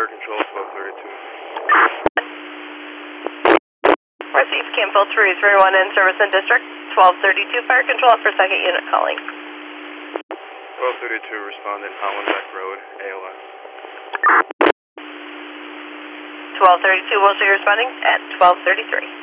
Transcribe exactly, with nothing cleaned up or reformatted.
Control, twelve thirty-two. Received, Campbell three three one in Service and District, twelve thirty-two Fire Control, upper second unit calling. twelve thirty-two, respondent, Hollenbeck Road, A L S. twelve thirty-two, Wilshire responding at twelve thirty-three.